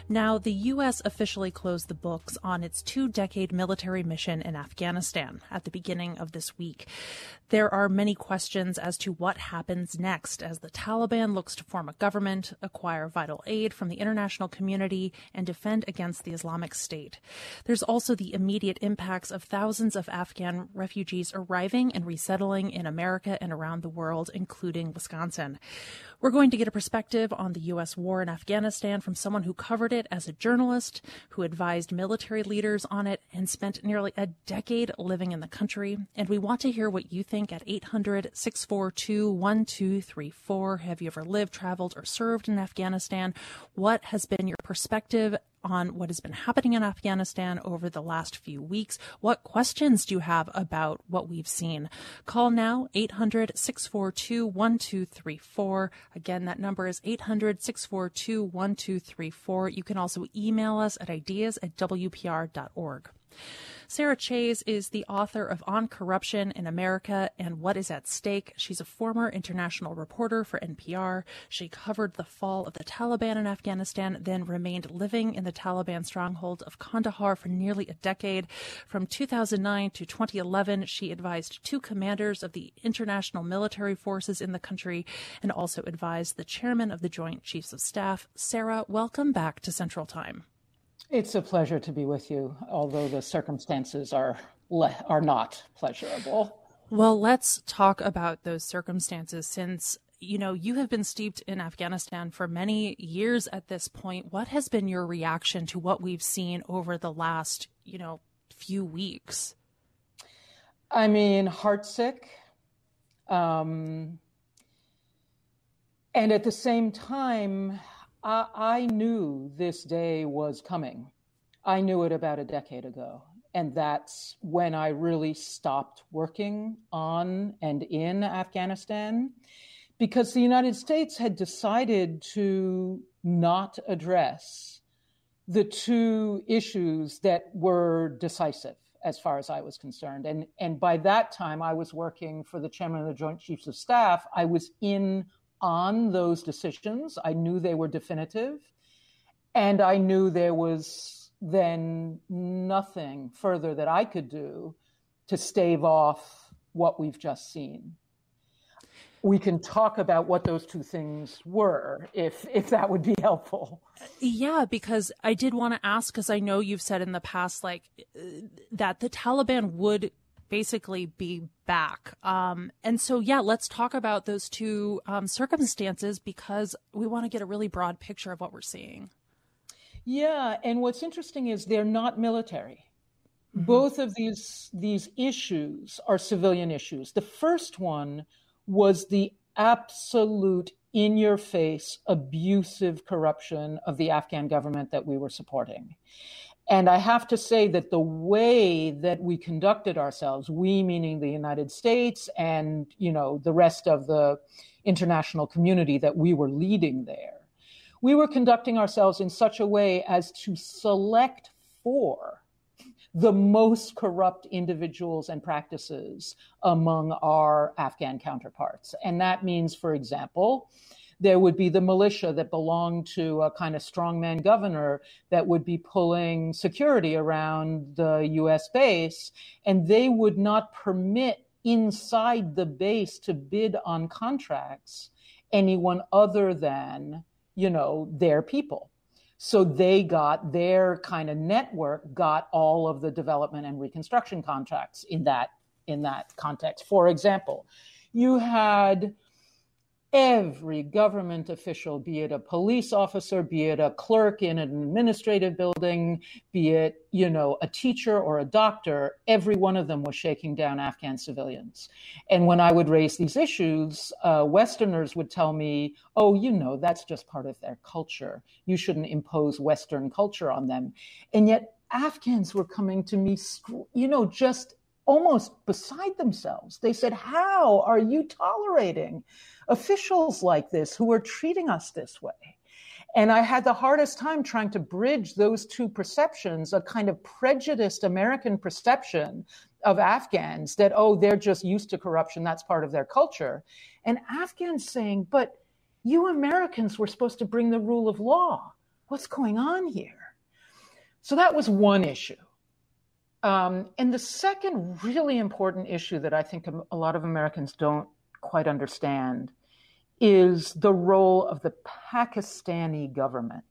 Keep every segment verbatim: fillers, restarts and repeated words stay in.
Now, the U S officially closed the books on its two-decade military mission in Afghanistan at the beginning of this week. There are many questions as to what happens next as the Taliban looks to form a government, acquire vital aid from the international community, and defend against the Islamic State. There's also the immediate impacts of thousands of Afghan refugees arriving and resettling in America and around the world, including Wisconsin. We're going to get a perspective on the U S war in Afghanistan from someone who covered it as a journalist, who advised military leaders on it, and spent nearly a decade living in the country. And we want to hear what you think at eight hundred, six four two, one two three four. Have you ever lived, traveled, or served in Afghanistan? What has been your perspective on what has been happening in Afghanistan over the last few weeks? What questions do you have about what we've seen? Call now, eight hundred, six four two, one two three four. Again, that number is eight hundred, six four two, one two three four. You can also email us at ideas at w p r dot org. Sarah Chayes is the author of On Corruption in America and What is at Stake. She's a former international reporter for N P R. She covered the fall of the Taliban in Afghanistan, then remained living in the Taliban stronghold of Kandahar for nearly a decade. From two thousand nine to twenty eleven, she advised two commanders of the international military forces in the country and also advised the chairman of the Joint Chiefs of Staff. Sarah, welcome back to Central Time. It's a pleasure to be with you, although the circumstances are le- are not pleasurable. Well, let's talk about those circumstances since, you know, you have been steeped in Afghanistan for many years at this point. What has been your reaction to what we've seen over the last, you know, few weeks? I mean, heartsick. Um, and at the same time, I, I knew this day was coming. I knew it about a decade ago. And that's when I really stopped working on and in Afghanistan, because the United States had decided to not address the two issues that were decisive as far as I was concerned. And, and by that time, I was working for the chairman of the Joint Chiefs of Staff. I was in on those decisions. I knew they were definitive, and I knew there was then nothing further that I could do to stave off what we've just seen. We can talk about what those two things were, if if that would be helpful. Yeah, because I did want to ask, because I know you've said in the past, like, that the Taliban would basically be back. Um, and so, yeah, let's talk about those two um, circumstances, because we want to get a really broad picture of what we're seeing. Yeah. And what's interesting is they're not military. Mm-hmm. Both of these, these issues are civilian issues. The first one was the absolute in-your-face abusive corruption of the Afghan government that we were supporting. And I have to say that the way that we conducted ourselves, we meaning the United States and, you know, the rest of the international community that we were leading there, we were conducting ourselves in such a way as to select for the most corrupt individuals and practices among our Afghan counterparts. And that means, for example, there would be the militia that belonged to a kind of strongman governor that would be pulling security around the U S base, and they would not permit inside the base to bid on contracts anyone other than, you know, their people. So they got their kind of network, got all of the development and reconstruction contracts in that, in that context. For example, you had every government official, be it a police officer, be it a clerk in an administrative building, be it, you know, a teacher or a doctor, every one of them was shaking down Afghan civilians. And when I would raise these issues, uh, Westerners would tell me, oh, you know, that's just part of their culture. You shouldn't impose Western culture on them. And yet Afghans were coming to me, you know, just almost beside themselves. They said, how are you tolerating officials like this who are treating us this way? And I had the hardest time trying to bridge those two perceptions, a kind of prejudiced American perception of Afghans that, oh, they're just used to corruption, that's part of their culture. And Afghans saying, but you Americans were supposed to bring the rule of law. what's going on here? So that was one issue. Um, and the second really important issue that I think a lot of Americans don't quite understand is the role of the Pakistani government.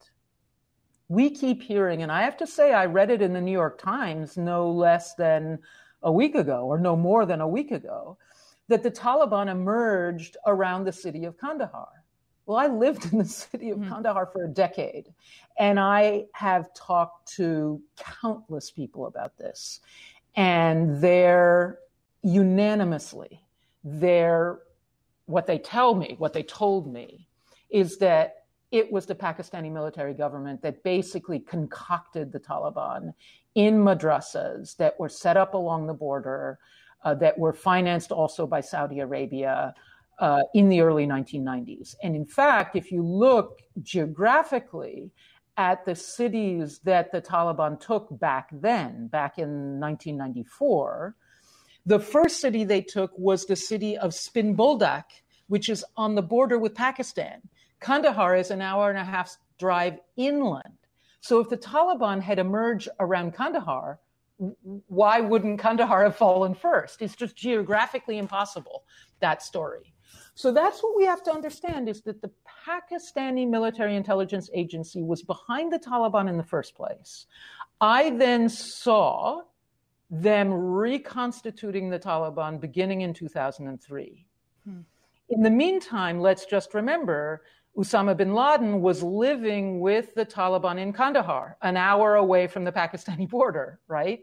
We keep hearing, and I have to say, I read it in the New York Times no less than a week ago, or no more than a week ago, that the Taliban emerged around the city of Kandahar. Well, I lived in the city of mm-hmm. Kandahar for a decade, and I have talked to countless people about this. And they're unanimously, they're, what they tell me, what they told me, is that it was the Pakistani military government that basically concocted the Taliban in madrasas that were set up along the border, uh, that were financed also by Saudi Arabia uh, in the early nineteen nineties. And in fact, if you look geographically at the cities that the Taliban took back then, back in nineteen ninety-four, the first city they took was the city of Spin Boldak, which is on the border with Pakistan. Kandahar is an hour and a half drive inland. So if the Taliban had emerged around Kandahar, why wouldn't Kandahar have fallen first? It's just geographically impossible, that story. So that's what we have to understand, is that the Pakistani military intelligence agency was behind the Taliban in the first place. I then saw them reconstituting the Taliban beginning in two thousand three. Hmm. In the meantime, let's just remember, Osama bin Laden was living with the Taliban in Kandahar, an hour away from the Pakistani border, right?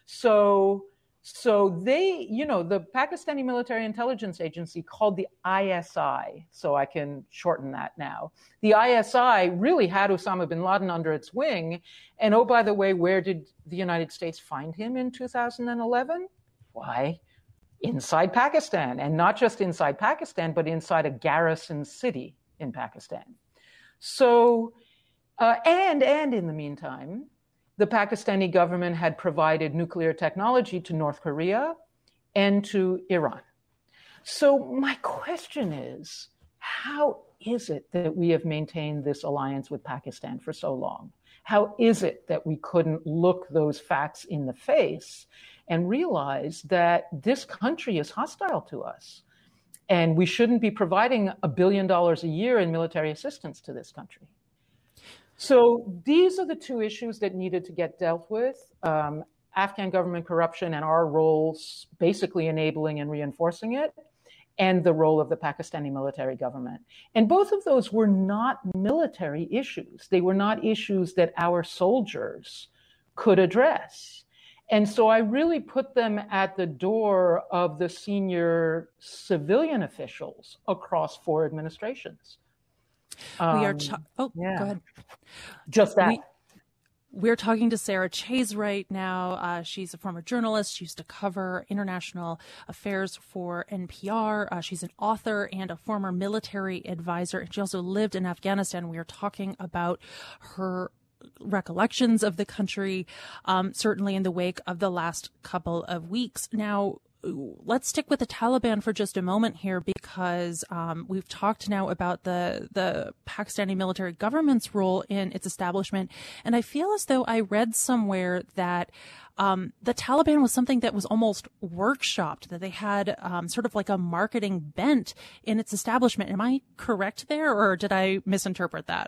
So, so they, you know, the Pakistani military intelligence agency, called the I S I, so I can shorten that now. The I S I really had Osama bin Laden under its wing. And oh, by the way, where did the United States find him in two thousand eleven? Why? Inside Pakistan, and not just inside Pakistan, but inside a garrison city in Pakistan. So, uh, and, and in the meantime, the Pakistani government had provided nuclear technology to North Korea and to Iran. So my question is, how is it that we have maintained this alliance with Pakistan for so long? How is it that we couldn't look those facts in the face and realize that this country is hostile to us? And we shouldn't be providing a billion dollars a year in military assistance to this country. So these are the two issues that needed to get dealt with. Um, Afghan government corruption and our roles basically enabling and reinforcing it, and the role of the Pakistani military government. And both of those were not military issues. They were not issues that our soldiers could address. And so I really put them at the door of the senior civilian officials across four administrations. Um, we are. Ch- oh, yeah. Go ahead. Just that. We- We're talking to Sarah Chayes right now. Uh, she's a former journalist. She used to cover international affairs for N P R. Uh, she's an author and a former military advisor. And she also lived in Afghanistan. We are talking about her recollections of the country, um, certainly in the wake of the last couple of weeks. Now, let's stick with the Taliban for just a moment here, because um, we've talked now about the the Pakistani military government's role in its establishment. And I feel as though I read somewhere that um, the Taliban was something that was almost workshopped, that they had um, sort of like a marketing bent in its establishment. Am I correct there, or did I misinterpret that?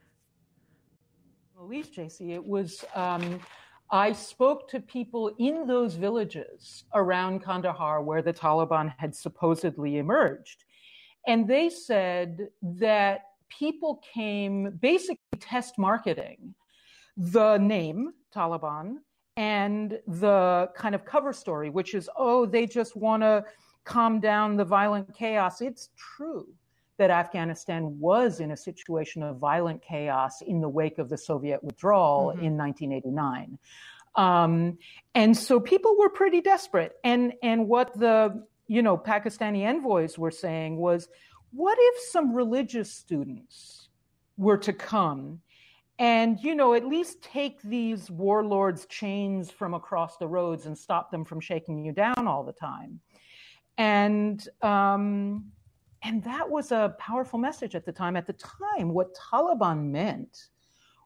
At least, J C, it was... Um... I spoke to people in those villages around Kandahar where the Taliban had supposedly emerged. And they said that people came basically test marketing the name Taliban and the kind of cover story, which is, oh, they just want to calm down the violent chaos. It's true that Afghanistan was in a situation of violent chaos in the wake of the Soviet withdrawal mm-hmm. in nineteen eighty-nine. Um, and so people were pretty desperate. And, and what the, you know, Pakistani envoys were saying was, what if some religious students were to come and, you know, at least take these warlords' chains from across the roads and stop them from shaking you down all the time? And, um, And that was a powerful message at the time. At the time, what Taliban meant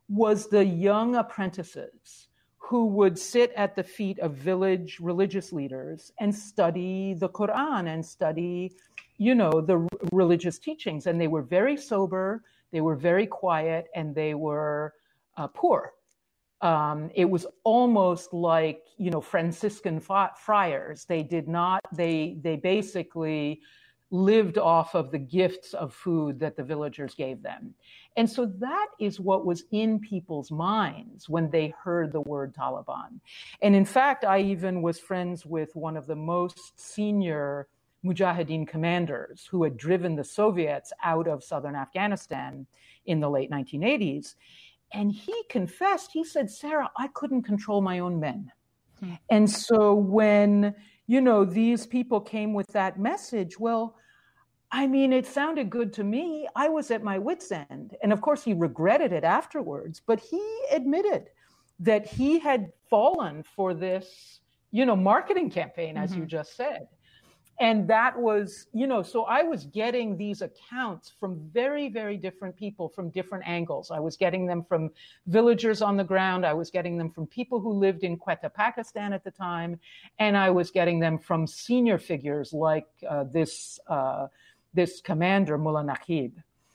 was the young apprentices who would sit at the feet of village religious leaders and study the Quran and study, you know, the r- religious teachings. And they were very sober, they were very quiet, and they were uh, poor. Um, it was almost like, you know, Franciscan fi- friars. They did not, they, they basically lived off of the gifts of food that the villagers gave them. And so that is what was in people's minds when they heard the word Taliban. And in fact, I even was friends with one of the most senior Mujahideen commanders who had driven the Soviets out of southern Afghanistan in the late nineteen eighties. And he confessed, he said, Sarah, I couldn't control my own men. Hmm. And so when, you know, these people came with that message, well, I mean, it sounded good to me. I was at my wit's end. And of course, he regretted it afterwards, but he admitted that he had fallen for this, you know, marketing campaign, as mm-hmm. you just said. And that was, you know, so I was getting these accounts from very, very different people from different angles. I was getting them from villagers on the ground. I was getting them from people who lived in Quetta, Pakistan at the time. And I was getting them from senior figures like uh, this, uh, this commander, Mullah Naqib.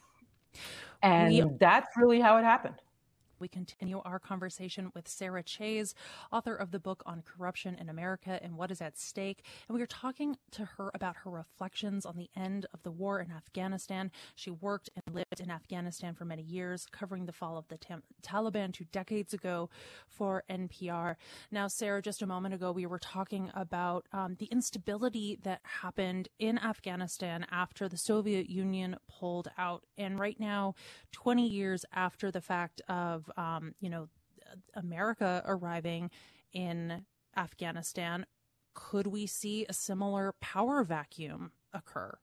And we- that's really how it happened. We continue our conversation with Sarah Chayes, author of the book on corruption in America and what is at stake. And we are talking to her about her reflections on the end of the war in Afghanistan. She worked and lived in Afghanistan for many years, covering the fall of the tam- Taliban two decades ago for N P R. Now, Sarah, just a moment ago, we were talking about um, the instability that happened in Afghanistan after the Soviet Union pulled out. And right now, twenty years after the fact of Um, you know, America arriving in Afghanistan, could we see a similar power vacuum occur?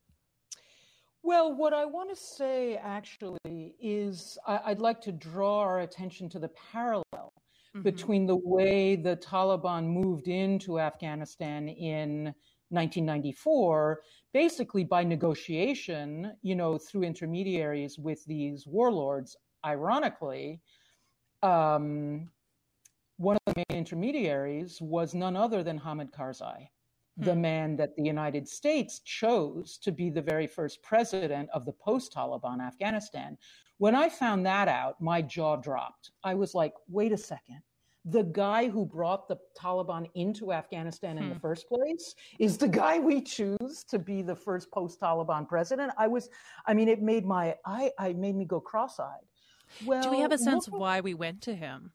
Well, what I want to say actually is I- I'd like to draw our attention to the parallel mm-hmm. between the way the Taliban moved into Afghanistan in nineteen ninety-four, basically by negotiation, you know, through intermediaries with these warlords. Ironically, um, one of the main intermediaries was none other than Hamid Karzai, hmm. the man that the United States chose to be the very first president of the post-Taliban Afghanistan. When I found that out, my jaw dropped. I was like, wait a second. The guy who brought the Taliban into Afghanistan in hmm. the first place is the guy we choose to be the first post-Taliban president. I was, I mean, it made my, I, I made me go cross-eyed. Well, do we have a sense of why we went to him?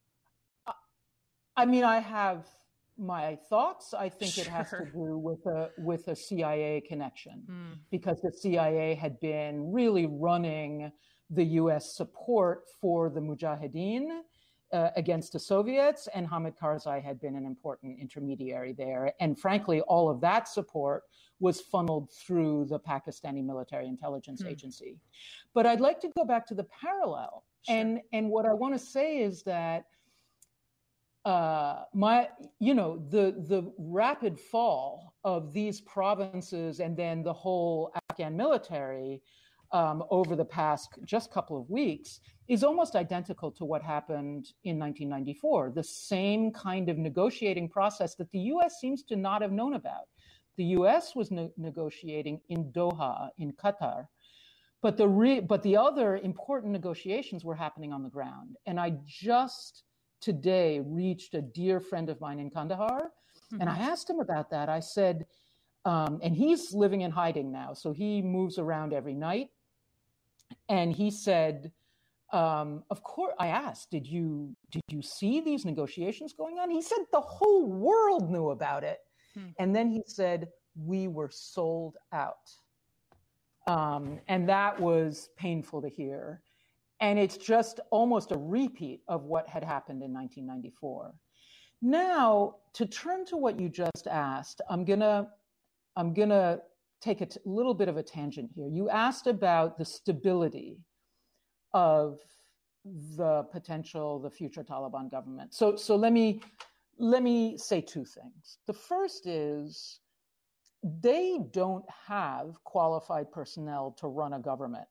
I mean, I have my thoughts. I think sure. it has to do with a with a C I A connection mm. because the C I A had been really running the U S support for the Mujahideen uh, against the Soviets, and Hamid Karzai had been an important intermediary there. And frankly, all of that support was funneled through the Pakistani military intelligence hmm. agency. But I'd like to go back to the parallel. Sure. And, and what I want to say is that uh, my, you know, the, the rapid fall of these provinces and then the whole Afghan military um, over the past just couple of weeks is almost identical to what happened in nineteen ninety-four, the same kind of negotiating process that the U S seems to not have known about. The U S was ne- negotiating in Doha, in Qatar, but the re- but the other important negotiations were happening on the ground. And I just today reached a dear friend of mine in Kandahar, mm-hmm. and I asked him about that. I said, um, and he's living in hiding now, so he moves around every night. And he said, um, of course, I asked, did you did you see these negotiations going on? He said the whole world knew about it. Hmm. And then he said, we were sold out. Um, and that was painful to hear. And it's just almost a repeat of what had happened in nineteen ninety-four. Now, to turn to what you just asked, I'm gonna, I'm gonna take a t- little bit of a tangent here. You asked about the stability of the potential, the future Taliban government. So, so let me let me say two things. The first is they don't have qualified personnel to run a government.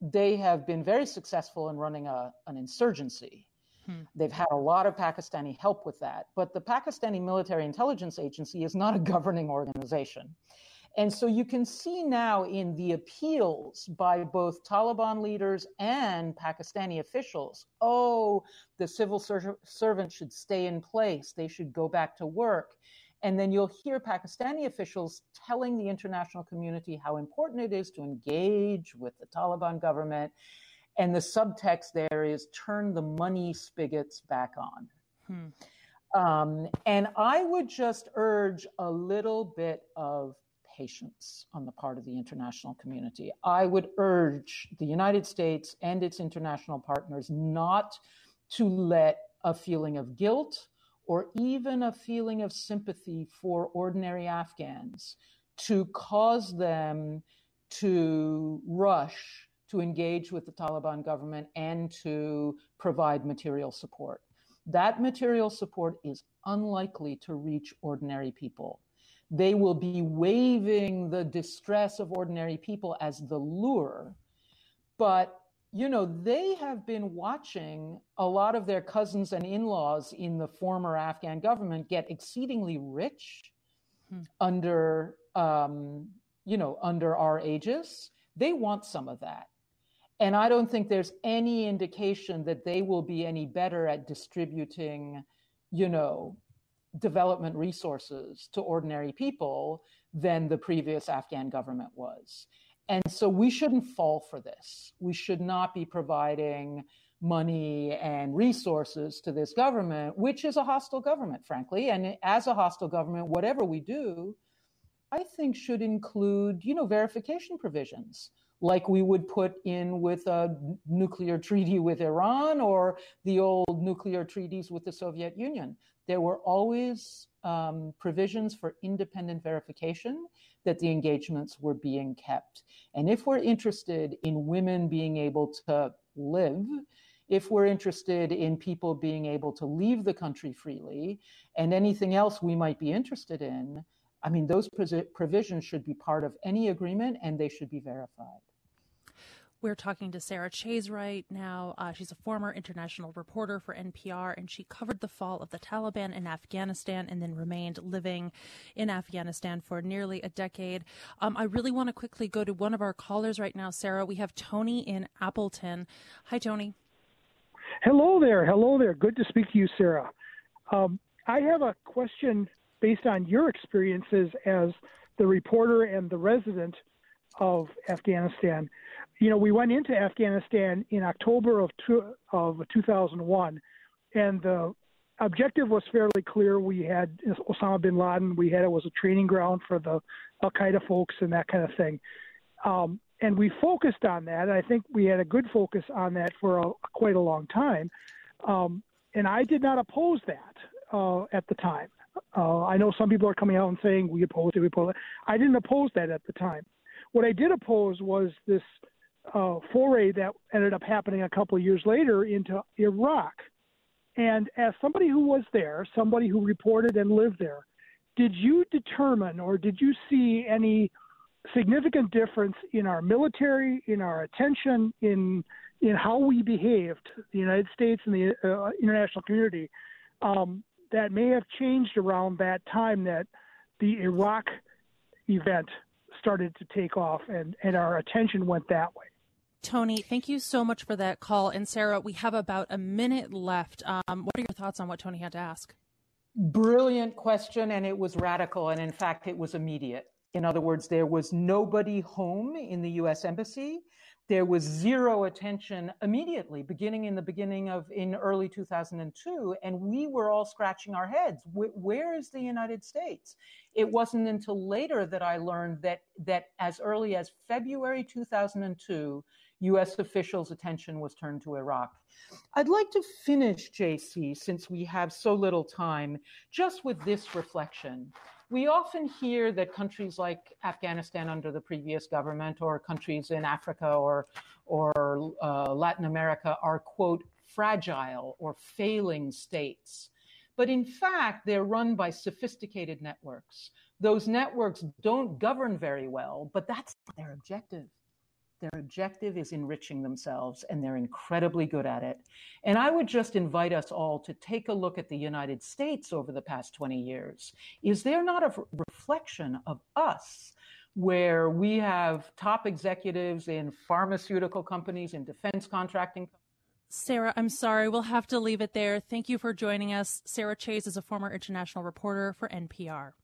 they have been very successful in running a, an insurgency. Hmm. They've had a lot of Pakistani help with that. But the Pakistani Military Intelligence Agency is not a governing organization. And so you can see now in the appeals by both Taliban leaders and Pakistani officials, oh, the civil ser- servant should stay in place. They should go back to work. And then you'll hear Pakistani officials telling the international community how important it is to engage with the Taliban government. And the subtext there is turn the money spigots back on. Hmm. Um, and I would just urge a little bit of patience on the part of the international community. I would urge the United States and its international partners not to let a feeling of guilt or even a feeling of sympathy for ordinary Afghans to cause them to rush to engage with the Taliban government and to provide material support. That material support is unlikely to reach ordinary people. They will be waving the distress of ordinary people as the lure, but you know, they have been watching a lot of their cousins and in-laws in the former Afghan government get exceedingly rich hmm. under, um, you know, under our aegis. They want some of that. And I don't think there's any indication that they will be any better at distributing, you know, development resources to ordinary people than the previous Afghan government was. And so we shouldn't fall for this. We should not be providing money and resources to this government, which is a hostile government, frankly. And as a hostile government, whatever we do, I think should include, you know, verification provisions, like we would put in with a nuclear treaty with Iran or the old nuclear treaties with the Soviet Union. There were always um, provisions for independent verification that the engagements were being kept. And if we're interested in women being able to live, if we're interested in people being able to leave the country freely, and anything else we might be interested in, I mean, those provisions should be part of any agreement and they should be verified. We're talking to Sarah Chayes right now. Uh, she's a former international reporter for N P R, and she covered the fall of the Taliban in Afghanistan and then remained living in Afghanistan for nearly a decade. Um, I really want to quickly go to one of our callers right now, Sarah. We have Tony in Appleton. Hi, Tony. Hello there. Hello there. Good to speak to you, Sarah. Um, I have a question based on your experiences as the reporter and the resident of Afghanistan. You know, we went into Afghanistan in October of, two, of two thousand one, and the objective was fairly clear. We had Osama bin Laden. We had it was a training ground for the Al-Qaeda folks and that kind of thing. Um, and we focused on that. I think we had a good focus on that for a, quite a long time. Um, and I did not oppose that uh, at the time. Uh, I know some people are coming out and saying we oppose it, we oppose it. I didn't oppose that at the time. What I did oppose was this uh, foray that ended up happening a couple of years later into Iraq. And as somebody who was there, somebody who reported and lived there, did you determine or did you see any significant difference in our military, in our attention, in in how we behaved, the United States and the uh, international community, um, that may have changed around that time that the Iraq event started to take off and, and our attention went that way? Tony, thank you so much for that call. And Sarah, we have about a minute left. Um, what are your thoughts on what Tony had to ask? Brilliant question, and it was radical, and in fact, it was immediate. In other words, there was nobody home in the U S Embassy. There was zero attention immediately, beginning in the beginning of, in early two thousand two, and we were all scratching our heads. Where is the United States? It wasn't until later that I learned that, that as early as February two thousand two, U S officials' attention was turned to Iraq. I'd like to finish, J C, since we have so little time, just with this reflection. We often hear that countries like Afghanistan under the previous government or countries in Africa or, or uh, Latin America are, quote, fragile or failing states. But in fact, they're run by sophisticated networks. Those networks don't govern very well, but that's not their objective. Their objective is enriching themselves, and they're incredibly good at it. And I would just invite us all to take a look at the United States over the past twenty years. Is there not a reflection of us, where we have top executives in pharmaceutical companies, in defense contracting companies? Sarah, I'm sorry. We'll have to leave it there. Thank you for joining us. Sarah Chayes is a former international reporter for N P R.